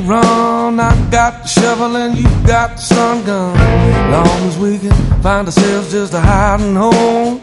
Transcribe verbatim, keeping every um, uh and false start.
run. I got the shovel and you got the sun gun. Long as we can find ourselves just a hiding hole.